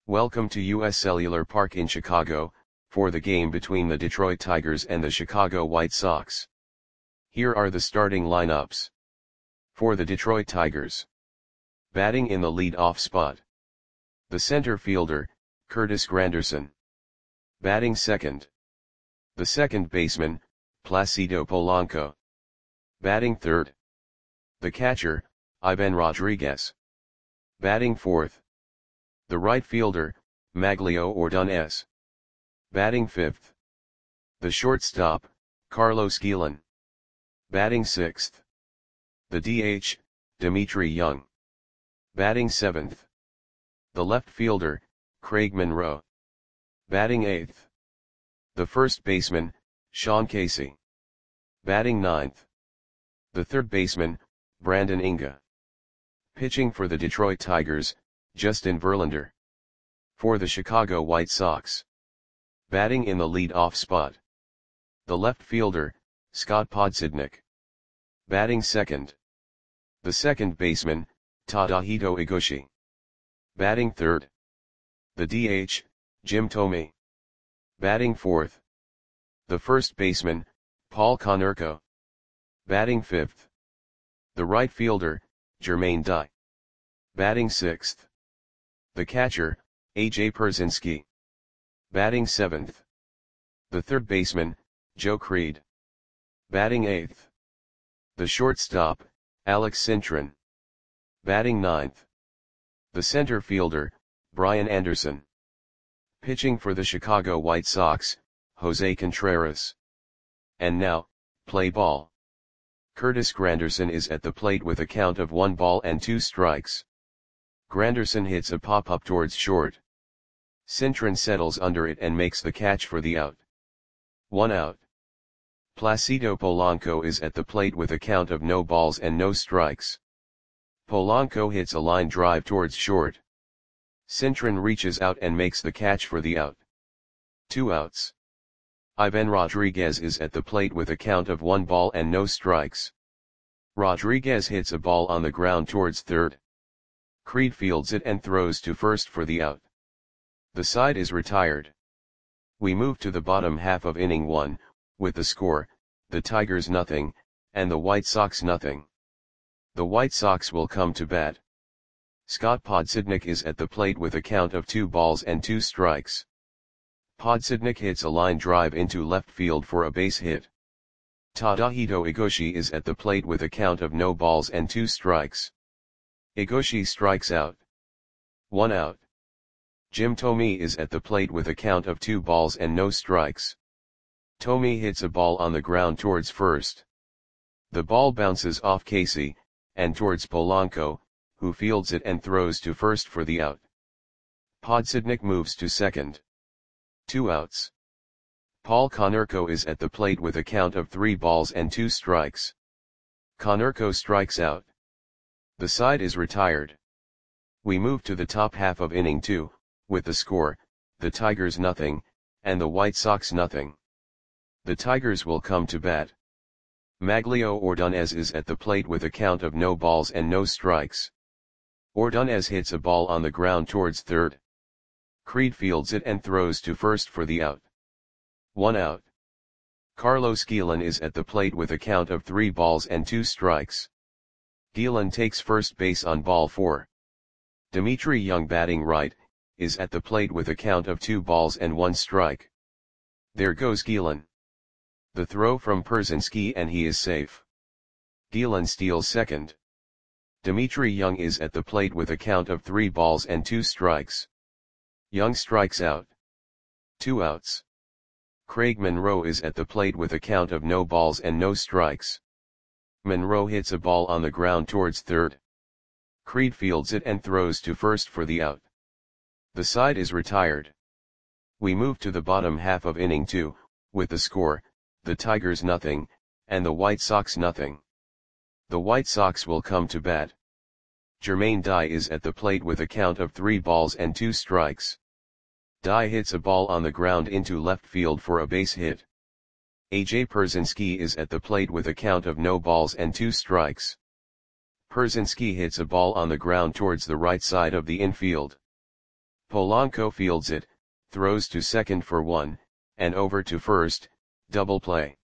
Welcome to US Cellular Park in Chicago, for the game between the Detroit Tigers and the Chicago White Sox. Here are the starting lineups. For the Detroit Tigers. Batting in the lead-off spot. The center fielder, Curtis Granderson. Batting second. The second baseman, Placido Polanco. Batting third. The catcher, Ivan Rodriguez. Batting fourth. The right fielder, Maglio Ordonez. Batting fifth. The shortstop, Carlos Guillen. Batting sixth. The DH, Dmitry Young. Batting seventh. The left fielder, Craig Monroe. Batting eighth. The first baseman, Sean Casey. Batting ninth. The third baseman, Brandon Inga. Pitching for the Detroit Tigers, Justin Verlander. For the Chicago White Sox. Batting in the lead-off spot. The left fielder, Scott Podsednik. Batting second. The second baseman, Tadahito Iguchi. Batting third. The DH, Jim Thome. Batting fourth. The first baseman, Paul Konerko. Batting fifth. The right fielder, Jermaine Dye. Batting sixth. The catcher, A.J. Pierzynski. Batting seventh. The third baseman, Joe Creed. Batting eighth. The shortstop, Alex Cintron. Batting ninth. The center fielder, Brian Anderson. Pitching for the Chicago White Sox, Jose Contreras. And now, play ball. Curtis Granderson is at the plate with a count of 1 ball and 2 strikes. Granderson hits a pop-up towards short. Cintron settles under it and makes the catch for the out. 1 out. Placido Polanco is at the plate with a count of no balls and no strikes. Polanco hits a line drive towards short. Cintron reaches out and makes the catch for the out. 2 outs. Ivan Rodriguez is at the plate with a count of 1 ball and no strikes. Rodriguez hits a ball on the ground towards third. Creed fields it and throws to first for the out. The side is retired. We move to the bottom half of inning 1, with the score, the Tigers nothing, and the White Sox nothing. The White Sox will come to bat. Scott Podsednik is at the plate with a count of 2 balls and 2 strikes. Podsednik hits a line drive into left field for a base hit. Tadahito Iguchi is at the plate with a count of no balls and 2 strikes. Iguchi strikes out. 1 out. Jim Thome is at the plate with a count of 2 balls and no strikes. Thome hits a ball on the ground towards first. The ball bounces off Casey, and towards Polanco, who fields it and throws to first for the out. Podsednik moves to second. 2 outs. Paul Konerko is at the plate with a count of 3 balls and 2 strikes. Konerko strikes out. The side is retired. We move to the top half of inning 2, with the score, the Tigers nothing, and the White Sox nothing. The Tigers will come to bat. Maglio Ordonez is at the plate with a count of no balls and no strikes. Ordonez hits a ball on the ground towards third. Creed fields it and throws to first for the out. 1 out. Carlos Guillen is at the plate with a count of 3 balls and 2 strikes. Guillen takes first base on ball 4. Dmitry Young, batting right, is at the plate with a count of 2 balls and 1 strike. There goes Guillen. The throw from Pierzynski and he is safe. Guillen steals second. Dmitry Young is at the plate with a count of 3 balls and 2 strikes. Young strikes out. 2 outs. Craig Monroe is at the plate with a count of no balls and no strikes. Monroe hits a ball on the ground towards third. Creed fields it and throws to first for the out. The side is retired. We move to the bottom half of inning 2, with the score, the Tigers nothing, and the White Sox nothing. The White Sox will come to bat. Jermaine Dye is at the plate with a count of 3 balls and 2 strikes. Dye hits a ball on the ground into left field for a base hit. A.J. Pierzynski is at the plate with a count of no balls and 2 strikes. Pierzynski hits a ball on the ground towards the right side of the infield. Polanco fields it, throws to second for 1, and over to first, double play.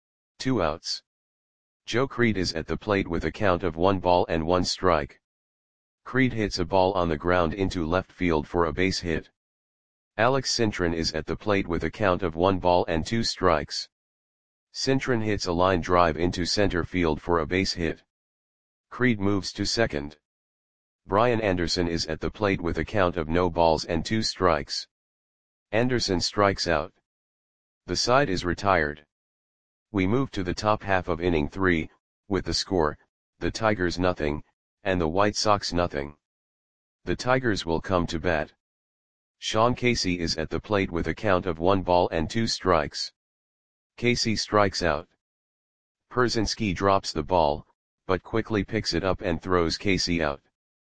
2 outs. Joe Creed is at the plate with a count of 1 ball and 1 strike. Creed hits a ball on the ground into left field for a base hit. Alex Cintron is at the plate with a count of 1 ball and 2 strikes. Cintron hits a line drive into center field for a base hit. Creed moves to second. Brian Anderson is at the plate with a count of no balls and 2 strikes. Anderson strikes out. The side is retired. We move to the top half of inning 3, with the score, the Tigers nothing, and the White Sox nothing. The Tigers will come to bat. Sean Casey is at the plate with a count of 1 ball and 2 strikes. Casey strikes out. Pierzynski drops the ball, but quickly picks it up and throws Casey out.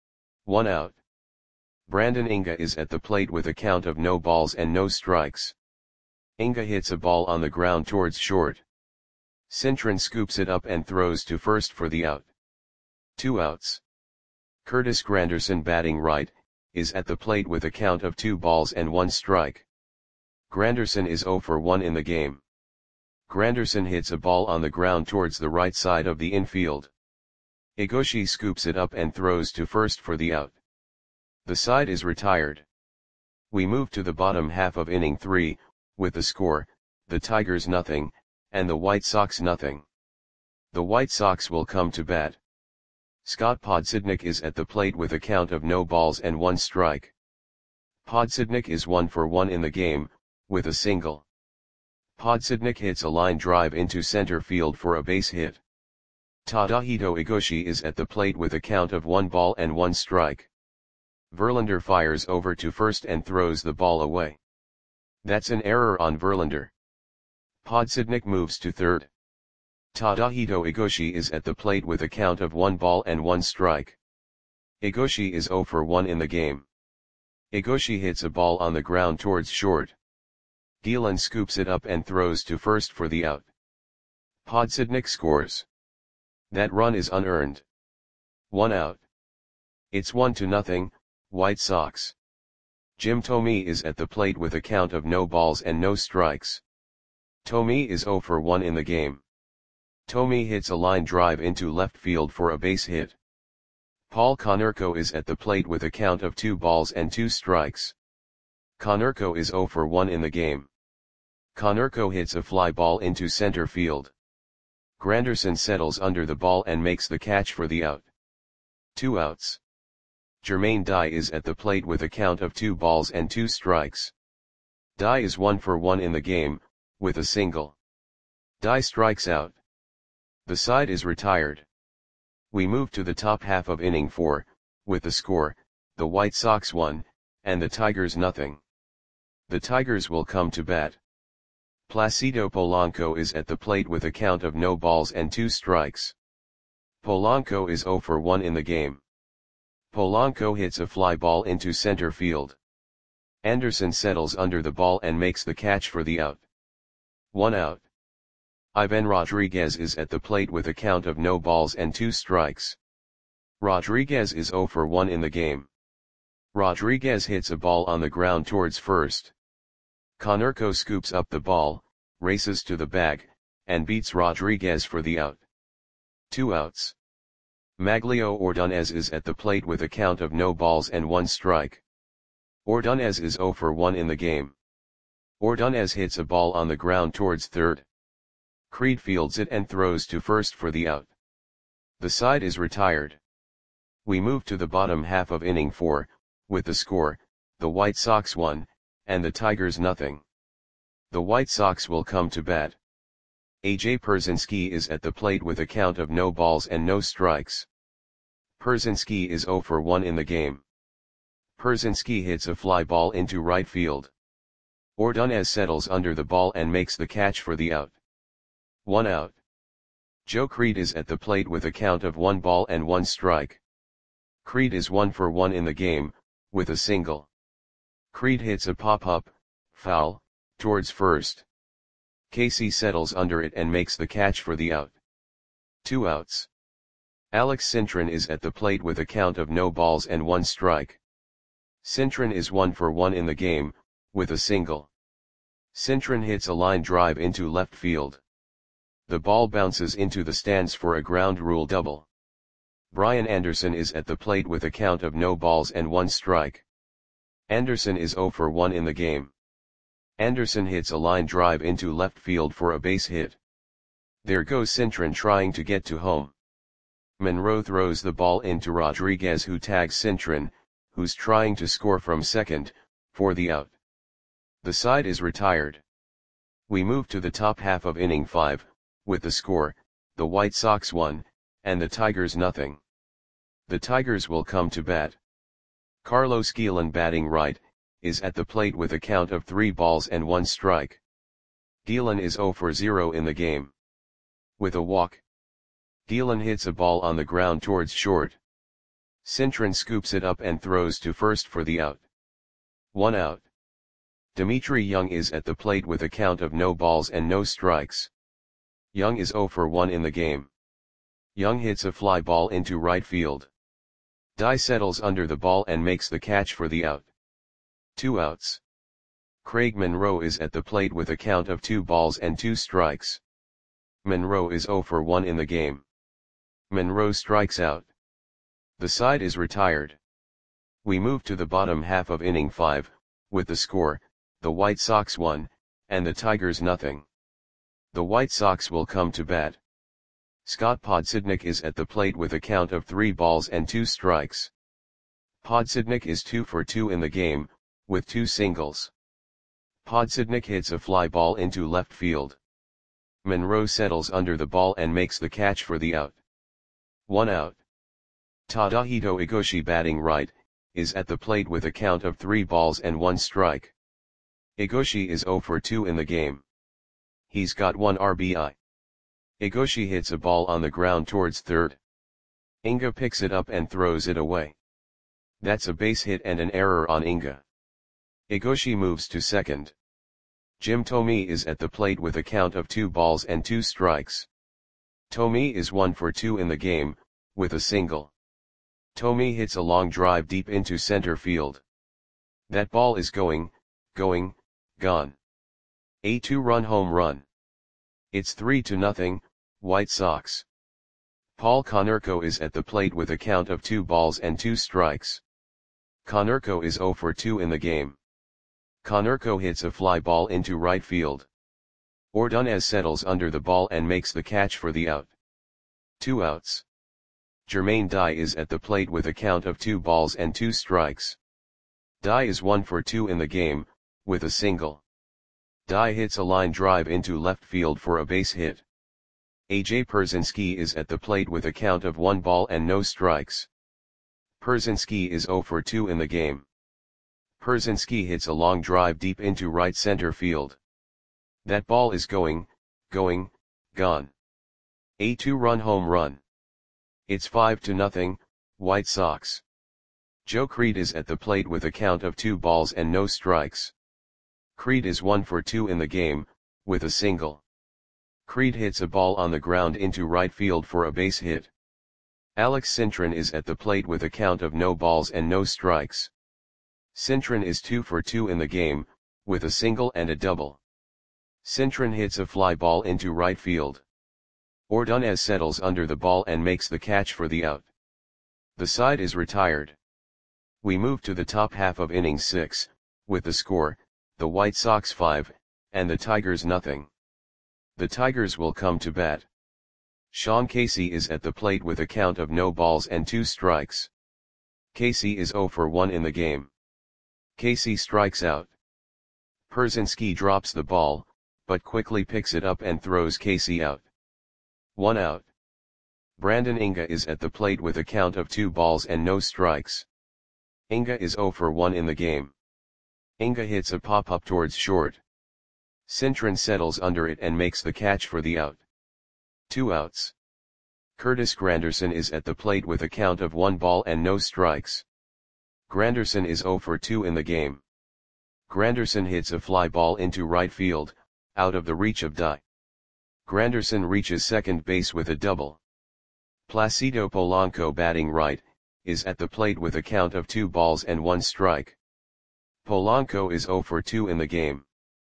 1 out. Brandon Inga is at the plate with a count of no balls and no strikes. Inga hits a ball on the ground towards short. Cintron scoops it up and throws to first for the out. 2 outs. Curtis Granderson, batting right, is at the plate with a count of 2 balls and 1 strike. Granderson is 0 for 1 in the game. Granderson hits a ball on the ground towards the right side of the infield. Igoshi scoops it up and throws to first for the out. The side is retired. We move to the bottom half of inning 3, with the score, the Tigers nothing, and the White Sox nothing. The White Sox will come to bat. Scott Podsednik is at the plate with a count of no balls and 1 strike. Podsednik is 1 for 1 in the game, with a single. Podsednik hits a line drive into center field for a base hit. Tadahito Igoshi is at the plate with a count of 1 ball and 1 strike. Verlander fires over to first and throws the ball away. That's an error on Verlander. Podsednik moves to third. Tadahito Igoshi is at the plate with a count of 1 ball and 1 strike. Igoshi is 0 for 1 in the game. Igoshi hits a ball on the ground towards short. Gielan scoops it up and throws to first for the out. Podsednik scores. That run is unearned. 1 out. It's 1-0, White Sox. Jim Thome is at the plate with a count of no balls and no strikes. Thome is 0 for 1 in the game. Thome hits a line drive into left field for a base hit. Paul Konerko is at the plate with a count of 2 balls and 2 strikes. Konerko is 0 for 1 in the game. Konerko hits a fly ball into center field. Granderson settles under the ball and makes the catch for the out. 2 outs. Jermaine Dye is at the plate with a count of 2 balls and 2 strikes. Dye is 1 for 1 in the game, with a single. Dye strikes out. The side is retired. We move to the top half of inning 4, with the score, the White Sox 1, and the Tigers nothing. The Tigers will come to bat. Placido Polanco is at the plate with a count of no balls and 2 strikes. Polanco is 0 for 1 in the game. Polanco hits a fly ball into center field. Anderson settles under the ball and makes the catch for the out. 1 out. Ivan Rodriguez is at the plate with a count of no balls and 2 strikes. Rodriguez is 0 for 1 in the game. Rodriguez hits a ball on the ground towards first. Konerko scoops up the ball, races to the bag, and beats Rodriguez for the out. 2 outs. Maglio Ordonez is at the plate with a count of no balls and 1 strike. Ordonez is 0 for 1 in the game. Ordonez hits a ball on the ground towards third. Creed fields it and throws to first for the out. The side is retired. We move to the bottom half of inning 4, with the score, the White Sox 1, and the Tigers nothing. The White Sox will come to bat. AJ Pierzynski is at the plate with a count of no balls and no strikes. Pierzynski is 0 for 1 in the game. Pierzynski hits a fly ball into right field. Ordonez settles under the ball and makes the catch for the out. 1 out. Joe Creed is at the plate with a count of 1 ball and 1 strike. Creed is 1 for 1 in the game, with a single. Creed hits a pop-up, foul, towards first. Casey settles under it and makes the catch for the out. 2 outs. Alex Cintron is at the plate with a count of no balls and 1 strike. Cintron is 1 for 1 in the game, with a single. Cintron hits a line drive into left field. The ball bounces into the stands for a ground rule double. Brian Anderson is at the plate with a count of no balls and 1 strike. Anderson is 0 for 1 in the game. Anderson hits a line drive into left field for a base hit. There goes Cintron trying to get to home. Monroe throws the ball into Rodriguez, who tags Cintron, who's trying to score from second, for the out. The side is retired. We move to the top half of inning 5, with the score, the White Sox 1, and the Tigers nothing. The Tigers will come to bat. Carlos Guillen, batting right, is at the plate with a count of 3 balls and 1 strike. Guillen is 0 for 0 in the game. With a walk, Guillen hits a ball on the ground towards short. Cintron scoops it up and throws to first for the out. 1 out. Dimitri Young is at the plate with a count of no balls and no strikes. Young is 0 for 1 in the game. Young hits a fly ball into right field. Dye settles under the ball and makes the catch for the out. 2 outs. Craig Monroe is at the plate with a count of 2 balls and 2 strikes. Monroe is 0 for 1 in the game. Monroe strikes out. The side is retired. We move to the bottom half of inning 5, with the score, the White Sox 1, and the Tigers nothing. The White Sox will come to bat. Scott Podsednik is at the plate with a count of 3 balls and 2 strikes. Podsednik is 2 for 2 in the game, with 2 singles. Podsednik hits a fly ball into left field. Monroe settles under the ball and makes the catch for the out. 1 out. Tadahito Igoshi, batting right, is at the plate with a count of 3 balls and 1 strike. Igoshi is 0 for 2 in the game. He's got 1 RBI. Igoshi hits a ball on the ground towards third. Inga picks it up and throws it away. That's a base hit and an error on Inga. Igoshi moves to second. Jim Thome is at the plate with a count of 2 balls and 2 strikes. Thome is 1 for 2 in the game, with a single. Thome hits a long drive deep into center field. That ball is going, gone. A 2-run home run. It's 3-0, White Sox. Paul Konerko is at the plate with a count of 2 balls and 2 strikes. Konerko is 0 for 2 in the game. Konerko hits a fly ball into right field. Ordonez settles under the ball and makes the catch for the out. 2 outs. Jermaine Dye is at the plate with a count of 2 balls and 2 strikes. Dye is 1 for 2 in the game, with a single. Dye hits a line drive into left field for a base hit. AJ Pierzynski is at the plate with a count of 1 ball and no strikes. Pierzynski is 0 for 2 in the game. Pierzynski hits a long drive deep into right center field. That ball is going, gone. A 2-run home run. It's 5-0, White Sox. Joe Creed is at the plate with a count of 2 balls and no strikes. Creed is 1 for 2 in the game, with a single. Creed hits a ball on the ground into right field for a base hit. Alex Cintron is at the plate with a count of no balls and no strikes. Cintron is 2 for 2 in the game, with a single and a double. Cintron hits a fly ball into right field. Ordonez settles under the ball and makes the catch for the out. The side is retired. We move to the top half of inning 6, with the score, the White Sox 5, and the Tigers nothing. The Tigers will come to bat. Sean Casey is at the plate with a count of no balls and 2 strikes. Casey is 0 for 1 in the game. Casey strikes out. Pierzynski drops the ball, but quickly picks it up and throws Casey out. 1 out. Brandon Inga is at the plate with a count of 2 balls and no strikes. Inga is 0 for 1 in the game. Inga hits a pop-up towards short. Cintron settles under it and makes the catch for the out. 2 outs. Curtis Granderson is at the plate with a count of 1 ball and no strikes. Granderson is 0 for 2 in the game. Granderson hits a fly ball into right field, out of the reach of Dye. Granderson reaches second base with a double. Placido Polanco, batting right, is at the plate with a count of 2 balls and 1 strike. Polanco is 0 for 2 in the game.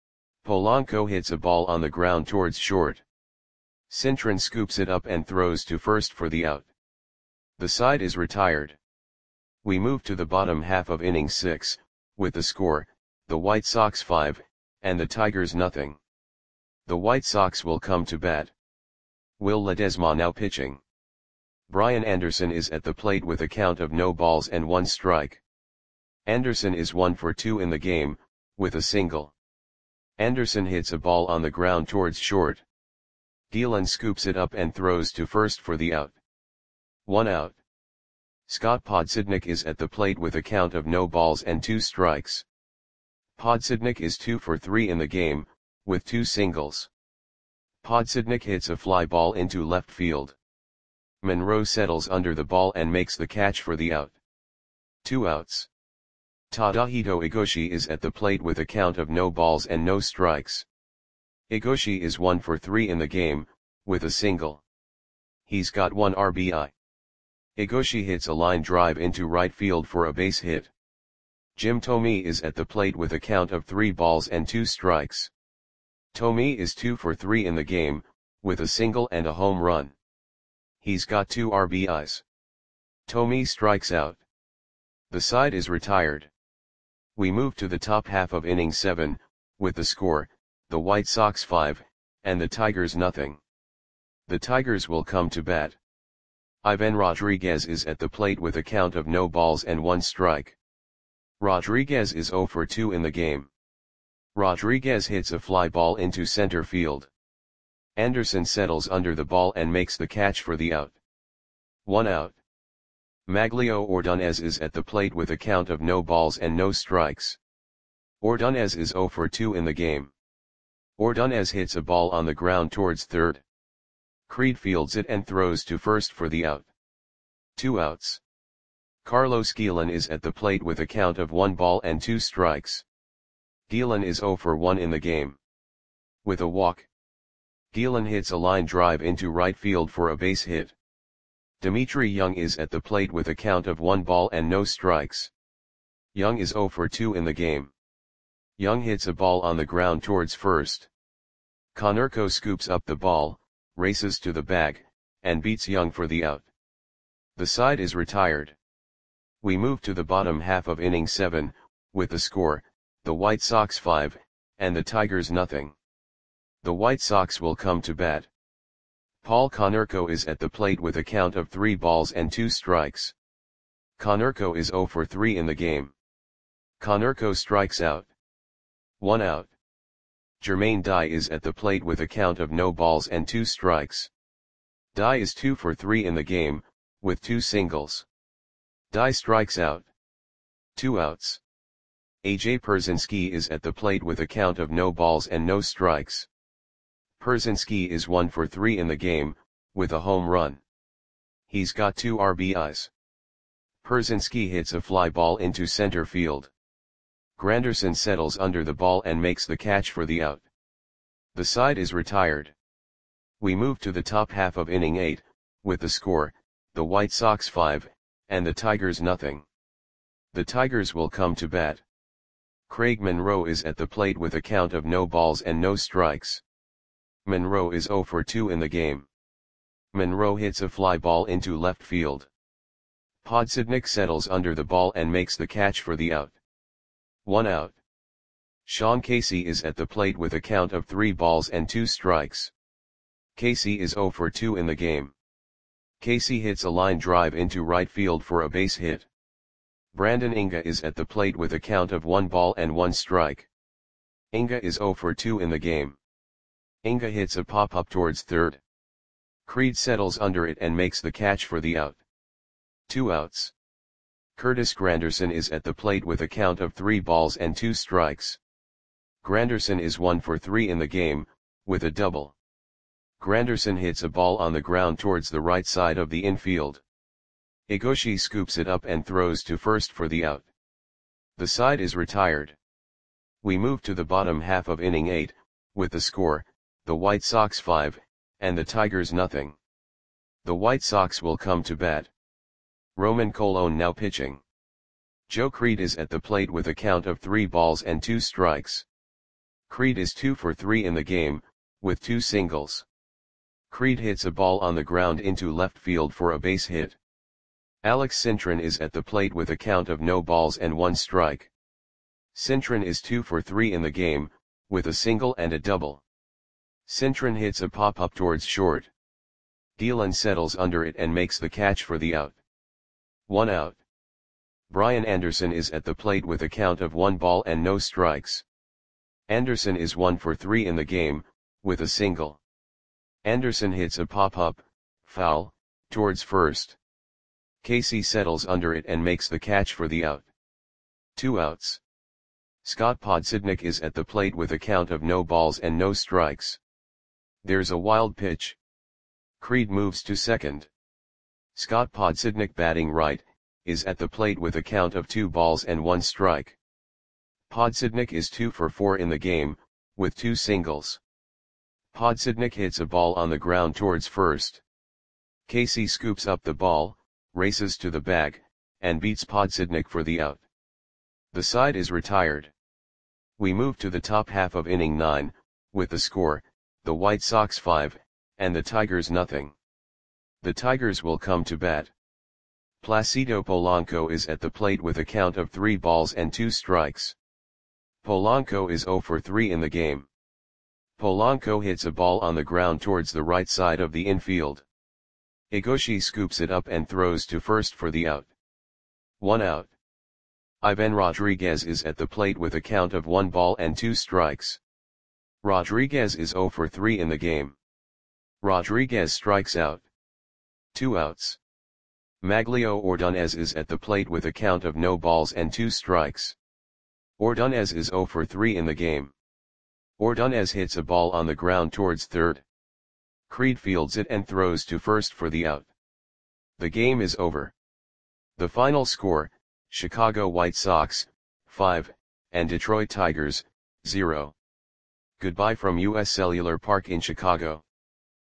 Polanco hits a ball on the ground towards short. Cintron scoops it up and throws to first for the out. The side is retired. We move to the bottom half of inning 6, with the score, the White Sox 5, and the Tigers nothing. The White Sox will come to bat. Will Ledesma now pitching. Brian Anderson is at the plate with a count of no balls and 1 strike. Anderson is 1 for 2 in the game, with a single. Anderson hits a ball on the ground towards short. Gielan scoops it up and throws to first for the out. 1 out. Scott Podsednik is at the plate with a count of no balls and 2 strikes. Podsednik is 2 for 3 in the game, with 2 singles. Podsednik hits a fly ball into left field. Monroe settles under the ball and makes the catch for the out. 2 outs. Tadahito Igoshi is at the plate with a count of no balls and no strikes. Igoshi is 1 for 3 in the game, with a single. He's got 1 RBI. Igoshi hits a line drive into right field for a base hit. Jim Thome is at the plate with a count of 3 balls and 2 strikes. Thome is 2 for 3 in the game, with a single and a home run. He's got 2 RBIs. Thome strikes out. The side is retired. We move to the top half of inning 7, with the score, the White Sox 5, and the Tigers nothing. The Tigers will come to bat. Ivan Rodriguez is at the plate with a count of no balls and 1 strike. Rodriguez is 0 for 2 in the game. Rodriguez hits a fly ball into center field. Anderson settles under the ball and makes the catch for the out. 1 out. Maglio Ordonez is at the plate with a count of no balls and no strikes. Ordonez is 0 for 2 in the game. Ordonez hits a ball on the ground towards third. Creed fields it and throws to first for the out. 2 outs. Carlos Gielan is at the plate with a count of 1 ball and 2 strikes. Gielan is 0 for 1 in the game. With a walk. Gielan hits a line drive into right field for a base hit. Dimitri Young is at the plate with a count of 1 ball and no strikes. Young is 0 for 2 in the game. Young hits a ball on the ground towards first. Konerko scoops up the ball, races to the bag, and beats Young for the out. The side is retired. We move to the bottom half of inning 7, with the score, the White Sox 5, and the Tigers nothing. The White Sox will come to bat. Paul Konerko is at the plate with a count of 3 balls and 2 strikes. Konerko is 0 for 3 in the game. Konerko strikes out. 1 out. Jermaine Dye is at the plate with a count of no balls and 2 strikes. Dye is 2 for 3 in the game, with 2 singles. Dye strikes out. 2 outs. AJ Pierzynski is at the plate with a count of no balls and no strikes. Pierzynski is 1 for 3 in the game, with a home run. He's got 2 RBIs. Pierzynski hits a fly ball into center field. Granderson settles under the ball and makes the catch for the out. The side is retired. We move to the top half of inning 8, with the score, the White Sox 5, and the Tigers nothing. The Tigers will come to bat. Craig Monroe is at the plate with a count of no balls and no strikes. Monroe is 0 for 2 in the game. Monroe hits a fly ball into left field. Podsednik settles under the ball and makes the catch for the out. 1 out. Sean Casey is at the plate with a count of 3 balls and 2 strikes. Casey is 0 for 2 in the game. Casey hits a line drive into right field for a base hit. Brandon Inga is at the plate with a count of 1 ball and 1 strike. Inga is 0 for 2 in the game. Inga hits a pop-up towards third. Creed settles under it and makes the catch for the out. 2 outs. Curtis Granderson is at the plate with a count of 3 balls and 2 strikes. Granderson is 1 for 3 in the game, with a double. Granderson hits a ball on the ground towards the right side of the infield. Igoshi scoops it up and throws to first for the out. The side is retired. We move to the bottom half of inning 8, with the score, the White Sox 5, and the Tigers nothing. The White Sox will come to bat. Roman Colon now pitching. Joe Creed is at the plate with a count of 3 balls and 2 strikes. Creed is 2 for 3 in the game, with 2 singles. Creed hits a ball on the ground into left field for a base hit. Alex Cintron is at the plate with a count of no balls and 1 strike. Cintron is 2 for 3 in the game, with a single and a double. Cintron hits a pop-up towards short. Dillon settles under it and makes the catch for the out. 1 out. Brian Anderson is at the plate with a count of 1 ball and no strikes. Anderson is 1 for 3 in the game, with a single. Anderson hits a pop-up, foul, towards first. Casey settles under it and makes the catch for the out. 2 outs. Scott Podsednik is at the plate with a count of no balls and no strikes. There's a wild pitch. Creed moves to second. Scott Podsednik, batting right, is at the plate with a count of 2 balls and 1 strike. Podsednik is 2 for 4 in the game, with 2 singles. Podsednik hits a ball on the ground towards first. Casey scoops up the ball, races to the bag, and beats Podsednik for the out. The side is retired. We move to the top half of inning 9, with the score, the White Sox 5, and the Tigers nothing. The Tigers will come to bat. Placido Polanco is at the plate with a count of 3 balls and 2 strikes. Polanco is 0 for 3 in the game. Polanco hits a ball on the ground towards the right side of the infield. Higoshi scoops it up and throws to first for the out. 1 out. Ivan Rodriguez is at the plate with a count of 1 ball and 2 strikes. Rodriguez is 0 for 3 in the game. Rodriguez strikes out. 2 outs. Maglio Ordonez is at the plate with a count of no balls and 2 strikes. Ordonez is 0 for 3 in the game. Ordonez hits a ball on the ground towards third. Creed fields it and throws to first for the out. The game is over. The final score, Chicago White Sox, 5, and Detroit Tigers, 0. Goodbye from US Cellular Park in Chicago.